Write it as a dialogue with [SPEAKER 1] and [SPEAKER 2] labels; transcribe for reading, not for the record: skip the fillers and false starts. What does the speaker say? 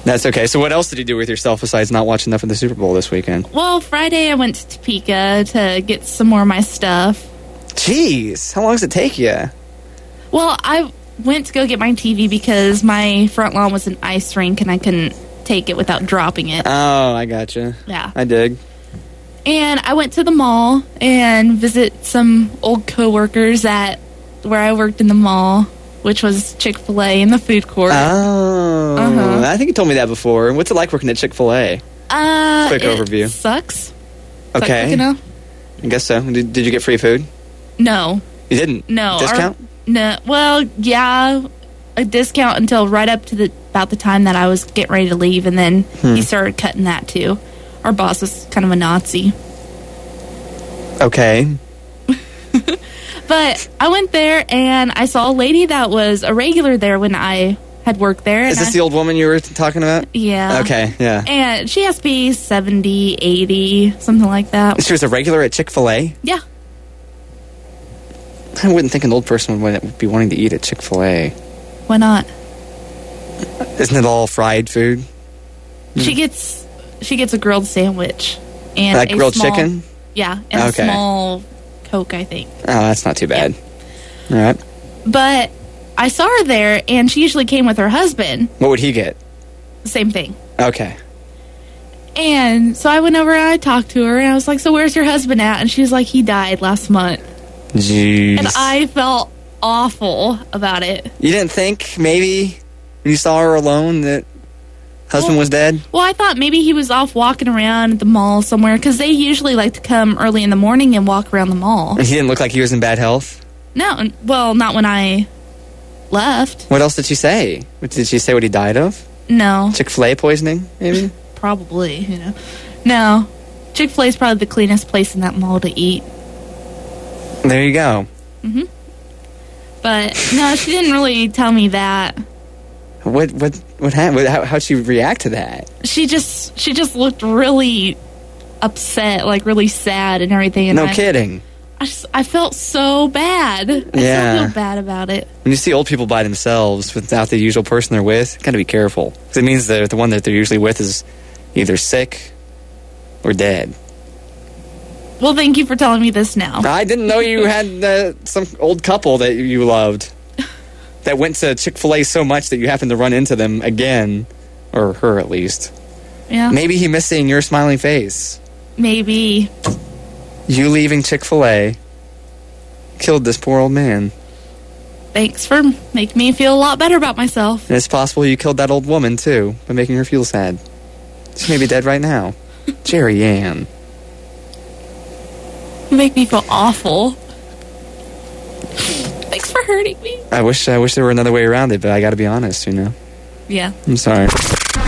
[SPEAKER 1] That's okay. So what else did you do with yourself besides not watching enough of the Super Bowl this weekend?
[SPEAKER 2] Well, Friday I went to Topeka to get some more of my stuff.
[SPEAKER 1] Jeez, how long does it take you?
[SPEAKER 2] Well, I went to go get my TV because my front lawn was an ice rink and I couldn't take it without dropping it.
[SPEAKER 1] Oh, I gotcha.
[SPEAKER 2] Yeah.
[SPEAKER 1] I dig.
[SPEAKER 2] And I went to the mall and visit some old coworkers at where I worked in the mall, which was Chick-fil-A in the food court.
[SPEAKER 1] Oh, I think you told me that before. What's it like working at Chick-fil-A? Quick overview.
[SPEAKER 2] Sucks.
[SPEAKER 1] Okay.
[SPEAKER 2] Quick enough?
[SPEAKER 1] I guess so. Did you get free food?
[SPEAKER 2] No.
[SPEAKER 1] You didn't?
[SPEAKER 2] No.
[SPEAKER 1] Discount?
[SPEAKER 2] No. Well, yeah, a discount until right up to about the time that I was getting ready to leave, and then he started cutting that too. Our boss was kind of a Nazi.
[SPEAKER 1] Okay.
[SPEAKER 2] But I went there and I saw a lady that was a regular there when I had worked there.
[SPEAKER 1] Is this the old woman you were talking about?
[SPEAKER 2] Yeah.
[SPEAKER 1] Okay, yeah.
[SPEAKER 2] And she has to be 70, 80, something like that.
[SPEAKER 1] She was a regular at Chick-fil-A?
[SPEAKER 2] Yeah.
[SPEAKER 1] I wouldn't think an old person would be wanting to eat at Chick-fil-A.
[SPEAKER 2] Why not?
[SPEAKER 1] Isn't it all fried food?
[SPEAKER 2] She gets a grilled sandwich and
[SPEAKER 1] Like grilled chicken?
[SPEAKER 2] Yeah, and a small Coke, I think.
[SPEAKER 1] Oh, that's not too bad. Yeah. All right.
[SPEAKER 2] But I saw her there, and she usually came with her husband.
[SPEAKER 1] What would he get?
[SPEAKER 2] Same thing.
[SPEAKER 1] Okay.
[SPEAKER 2] And so I went over and I talked to her, and I was like, so where's your husband at? And she was like, he died last month.
[SPEAKER 1] Jeez.
[SPEAKER 2] And I felt awful about it.
[SPEAKER 1] You didn't think maybe when you saw her alone that husband was dead?
[SPEAKER 2] Well, I thought maybe he was off walking around at the mall somewhere, because they usually like to come early in the morning and walk around the mall.
[SPEAKER 1] And he didn't look like he was in bad health?
[SPEAKER 2] No, well, not when I left.
[SPEAKER 1] What else did she say? Did she say what he died of?
[SPEAKER 2] No.
[SPEAKER 1] Chick-fil-A poisoning, maybe?
[SPEAKER 2] Probably, you know. No. Chick-fil-A is probably the cleanest place in that mall to eat.
[SPEAKER 1] There you go.
[SPEAKER 2] Mm-hmm. But, no, she didn't really tell me that.
[SPEAKER 1] What happened? How'd she react to that?
[SPEAKER 2] She just looked really upset, like really sad and everything. And
[SPEAKER 1] no kidding.
[SPEAKER 2] I felt so bad. I still feel bad about it.
[SPEAKER 1] When you see old people by themselves without the usual person they're with, gotta be careful. Because it means that the one that they're usually with is either sick or dead.
[SPEAKER 2] Well, thank you for telling me this now.
[SPEAKER 1] I didn't know you had some old couple that you loved that went to Chick-fil-A so much that you happened to run into them again. Or her, at least.
[SPEAKER 2] Yeah.
[SPEAKER 1] Maybe he missed seeing your smiling face.
[SPEAKER 2] Maybe.
[SPEAKER 1] You leaving Chick-fil-A killed this poor old man.
[SPEAKER 2] Thanks for making me feel a lot better about myself.
[SPEAKER 1] And it's possible you killed that old woman, too, by making her feel sad. She may be dead right now. Jerry Ann.
[SPEAKER 2] You make me feel awful. Thanks for hurting me.
[SPEAKER 1] I wish there were another way around it, but I gotta be honest, you know?
[SPEAKER 2] Yeah.
[SPEAKER 1] I'm sorry.